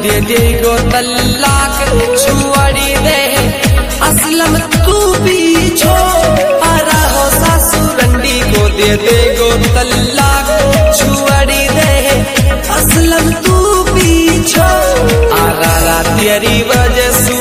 दे देगो तलाक छुआड़ी दे असलम तू पीछो आरा हो सासुरंडी को दे देगो तलाक छुआड़ी दे असलम तू पीछो आरा तेरी वजह सू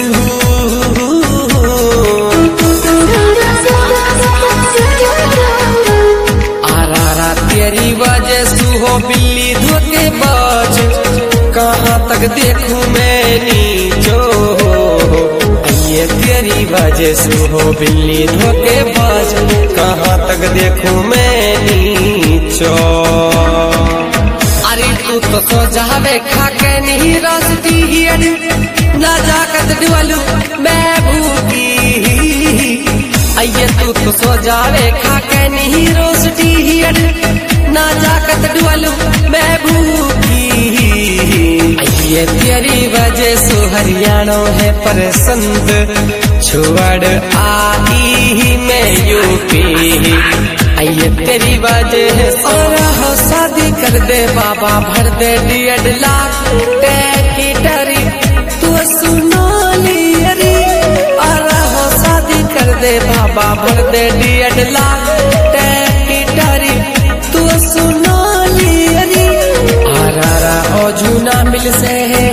तेरी वजह सू हो बिल्ली धोखेबाज कहाँ तक देखूं मैं नीचो ये तेरी वजह से हो बिल्ली धोखेबाज कहाँ तक देखूं मैं नीचो अरे तू तो जावे खाके नहीं रास्ती ना जाकत डुअलू मैं भूखी अये तू तो सो जावे खाके नहीं रोस्ती ना जाकत डुअलू मैं भूखी ये तेरी वजह से हरियाणा है पसंद छुअड़ आई मैं यूपी ये तेरी वजह हो शादी कर दे बाबा भर दे 1.5 लाख टैकी तू सुनो लियरी हो शादी कर दे बाबा भर दे 1.5 लाख टैकी तू सुनो लियरी आरा ओ झूना मिल से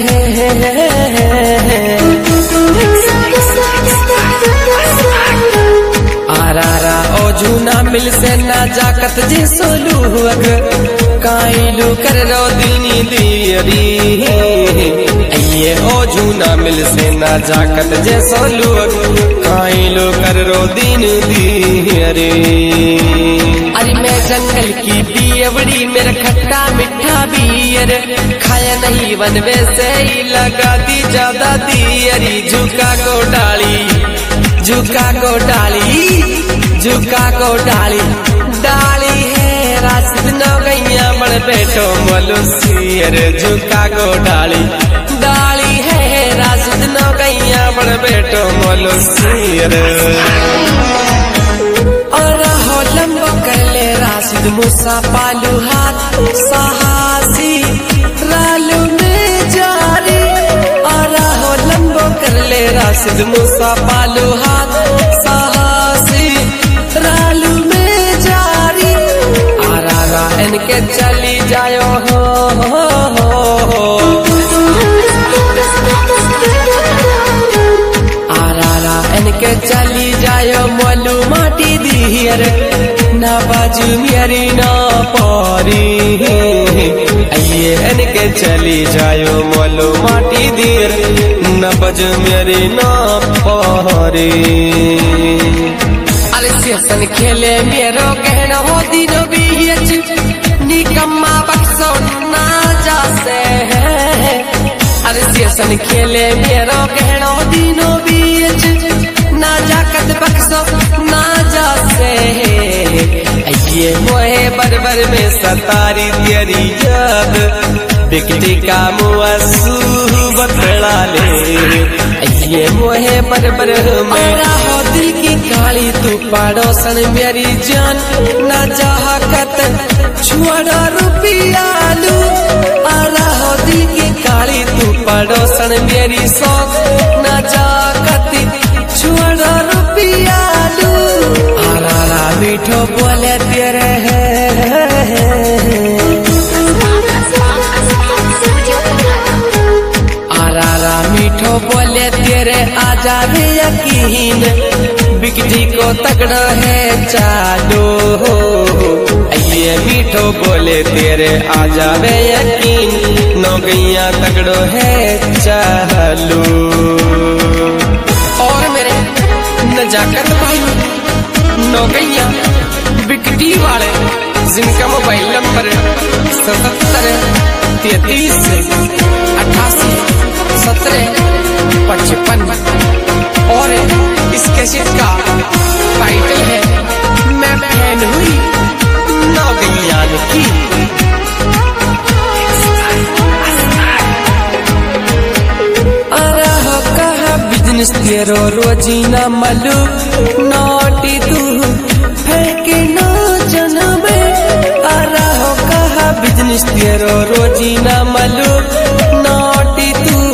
आरा ओ झूना मिल से ना जाकत जी सोलू काइलू कर रो दीनी दियरी ये ओ झूना मिल से ना जाकत जे सोलू काइलू कर रो दीन दियरी अरे मैं जंगल की बियवड़ी मेरा खट्टा मिठा बियर खाया नहीं बनवे से ही लगा दी ज्यादा दियरी झुका को डाली है राशिद न गैया बड़ बेटो मलुसियर झुका को डाली है राशिद न गैया बड़ बेटो मलुसियर और हो लंबो कर ले राशिद मूसा पालू हाथ साहसी रालू में जारी और हो लंबो कर ले राशिद मूसा पालू हाथ साहसी रालू में जारी आरा इनके चली जायो हो आरा इनके चली जायो मोलू माटी दियर ना बाजू मेरी ना पारी ये इनके चली जायो मोलू माटी दियर ना बाजू मेरी ना पारी सन खेले मेरो कहना हो दिनो बीच निकम्मा बक्सो ना जासे अरे सन खेले मेरो कहना हो दिनो बीच ना जाकत बक्सो ना जासे ये मोहे बरबर में सतारी तेरी याद बिकती का मुआसू बतला ले ये मोहे बरबर मेरा हो दिल की काली तू पड़ोसन मेरी जान ना जाकत छुआड़ा रुपया लू आला हो दिल की काली तू पड़ोसन मेरी शौक ना जाकत छुआड़ा रुपया लू आला मीठो बोले तेरे आरा मीठो बोले तेरे आ जावे यकीन बिकटी को तगड़ा है चालो ये मीठो बोले तेरे आ जावे यकीन नौगैया तगड़ो है चालो और मेरे नजाकत भाई नौगैया बिकटी वाले जिनका मोबाइल नंबर 77 33 88 17 55 और इस कैसेट का टाइटल है मैं फैन हुई नौगैया की बिजनेस तेरो रोजीना मलू नोटी तू फेंके ना जनमे आरा हो कहा बिजनेस तेरो रोजीना मलू नोटी तू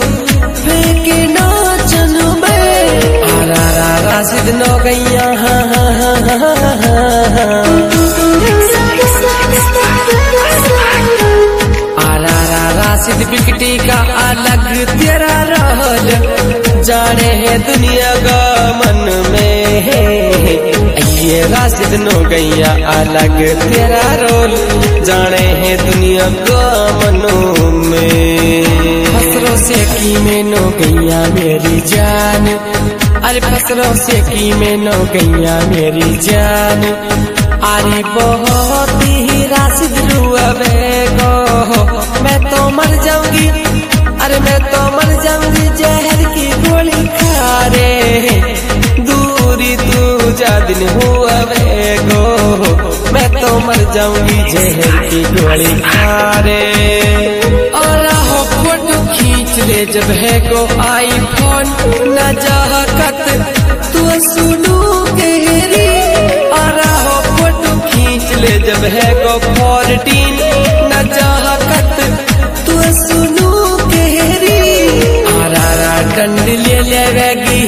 सिटी का अलग तेरा रोल जाने है दुनिया का मन में है। ये राशिद नो गैया अलग तेरा रोल जाने है दुनिया का मनो में। फसरों से की में नो गैया मेरी जान, अरे फसरों से की में नो गैया मेरी जान। अरे बहुत ही राशिद रुआवे गो, मैं तो मर जाऊंगी, अरे मैं तो मर जाऊंगी जहर की गोली खा रे। दूरी तू जा दिन हुआ गो, मैं तो मर जाऊंगी जहर की गोली खा रे। और हो फोटो खींच ले जब है को आईफोन न जाहकत तू सुनू गहरी। और हो फोटो खींच ले जब है को 14 न जाहकत तू सुनू गहरी। आरा डंड ले लेगी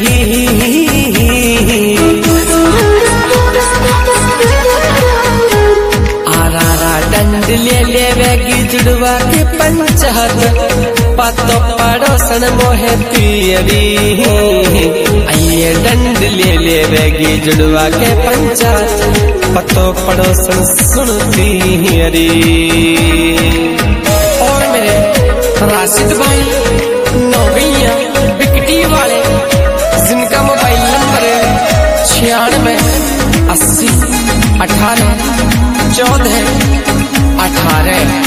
डंड ले लेगी जुड़वा के पंचायत पतो पड़ोसन मोहे पियरी। आइए डंड ले लेगी जुड़वा के पंचायत पतो पड़ोसन सुनती हरी। और मेरे राशिद भाई नौगैया बिकटी वाले जिनका मोबाइल नंबर 96 80 18 14 18।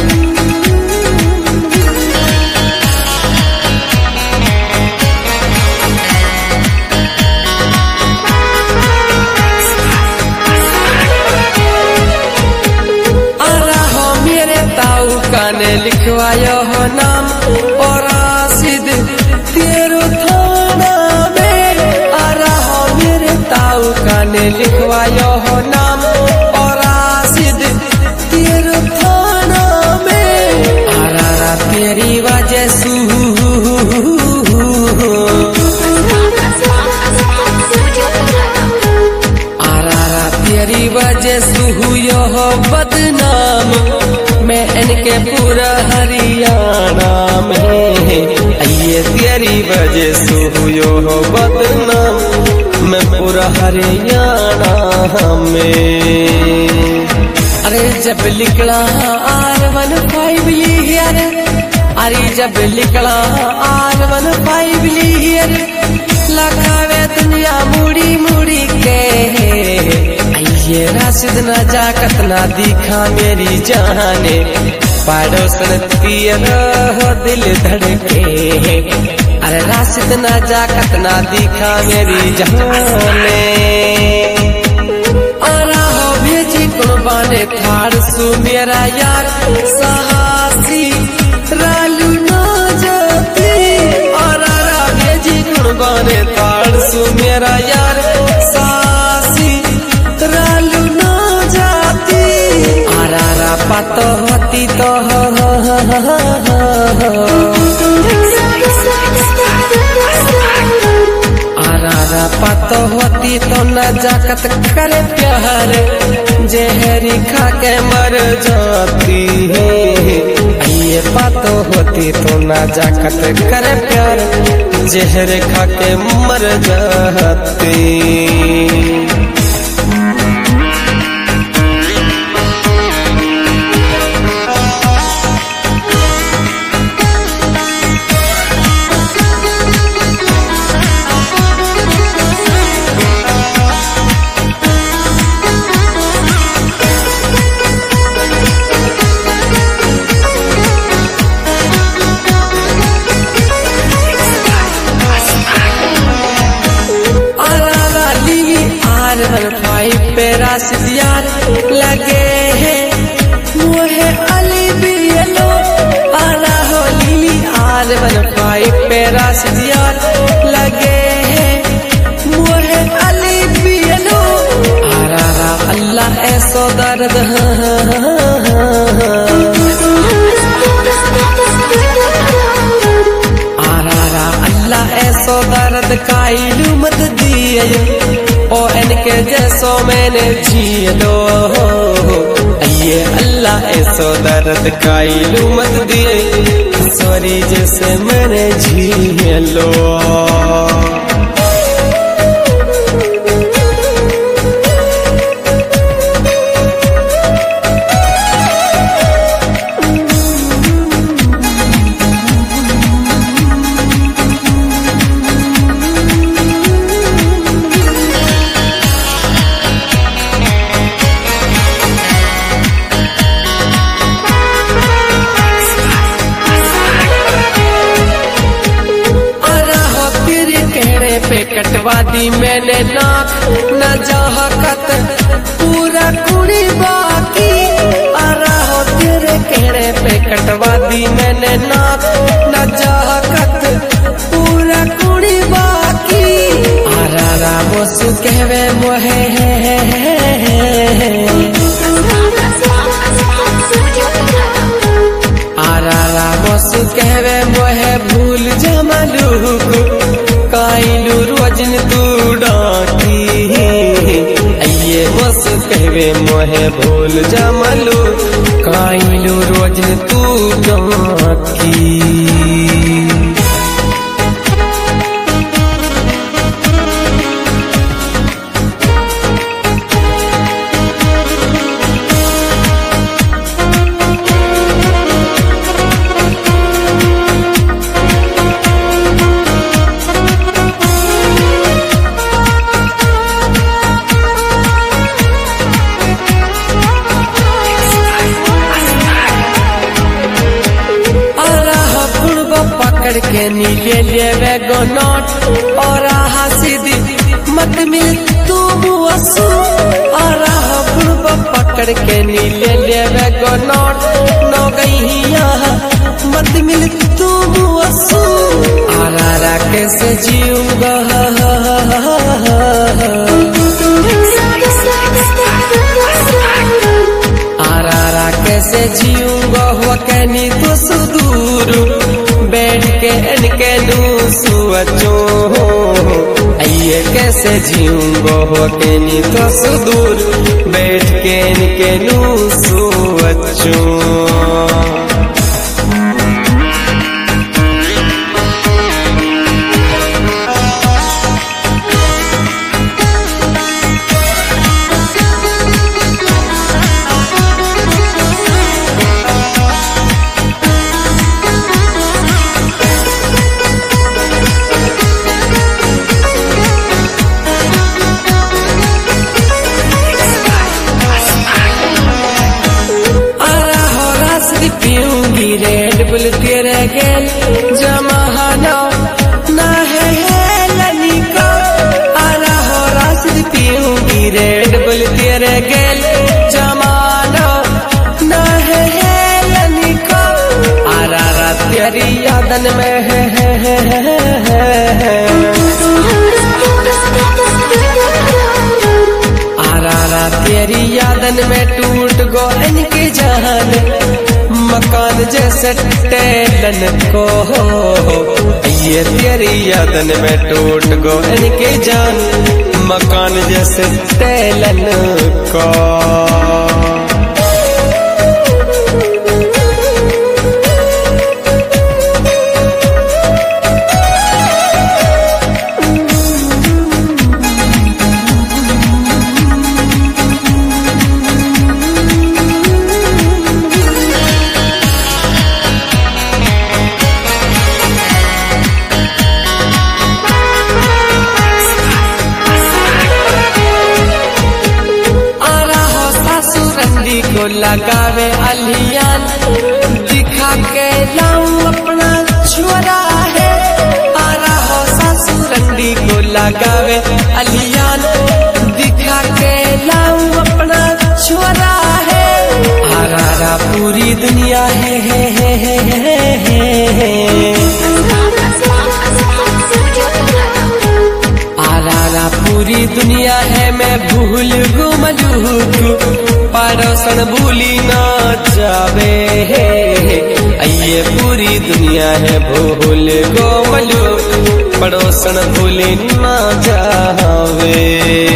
ने लिखवायो हो नाम और राशिद तेरो थाना में। आरा हो मेरे ताऊ का ने लिखवायो हो नाम और राशिद तेरो थाना में। आरा तेरी वजह सू आरा तेरी वजह सू यो हो बदनाम मैं इनके पूरा हरियाणा में। ये तेरी वजह से हुयो हो बदनाम मैं पूरा हरियाणा में। अरे जब निकला R15 लीयर, अरे जब निकला R15 लीयर लगावे दुनिया मुड़ी मुड़ी के। ये राशिद न जाकत ना दिखा मेरी जाने पड़ोसन पियर हो दिल धड़के। अरे राशिद न जाकत ना दिखा मेरी जाने। आरा हो भेजी कुर्बाने थार सु मेरा यार साहसी रालू ना जाती। और आरा भेजी कुर्बाने थार सु मेरा यार साहसी रालू ना जाती। आरा पातो होती तो आरा पातो होती तो न जाकत करे प्यार जहरी खा के मर जाती। ये पातो होती तो न जाकत करे प्यार जहर खा के मर जाती। राशिद यार लगे हैं मुहे अली बियलो। आला हो लीली R15 पे राशिद यार लगे हैं मुहे अली बियलो। आरा अल्लाह ऐसो दर्द आरा अल्लाह ऐसो दर्द का इल्म मत दिए ओ इनके जैसो मैंने जी लो। ये अल्लाह ऐसो दर्द काइलू मत दिए सॉरी जैसे मैंने झेलो कटवा दी मैंने नाक न जहकत पूरा कुड़ी बाकी आ रहा तेरे कहने पे कटवा दी मैंने नाक न जहकत पूरा कुड़ी बाकी आ रहा मोसु कहवे मोहे आ रहा मोसु कहवे मोहे भूल जमलू काइलू रोजन तू डाकी ये बस कहवे मोहे भूल जमलू काइलू रोजन तू डाकी के नीले लेवे गो नोट और सीधी मत मिल तू मुआसू और पकड़ के नीले लेवे गो नोट नो गईया मत मिल तू मुआसू आरा कैसे जीऊंगा आरा कैसे जीऊंगा हो कहनी तो सुदूर बैठ के इनके नू सोचो ये कैसे जीऊंगो हो के नी तो सुदूर बैठ के इनके नू सोचो रेड बुल तेरे गेल जमाना ना है लनिका आरा हो रास्ते पीऊंगी रेड बुल तेरे गेल जमाना ना है लनिका आरा रात तेरी यादन में आरा रात तेरी यादन में टूट गो इनकी जान मकान जैसे टेलन को ये तेरी यादन में टूट गो इनके जान मकान जैसे टेलन को को लगावे अलियान दिखा के लाऊं अपना छोरा है आरा हो सासुरंडी को लगावे अलियान दिखा के लाऊं अपना छोरा है आरा पूरी दुनिया है आरा पूरी दुनिया है मैं भूल गुमलू पड़ोसन भूली ना जावे ये पूरी दुनिया है भूल गो मलू पड़ोसन भूली ना जावे।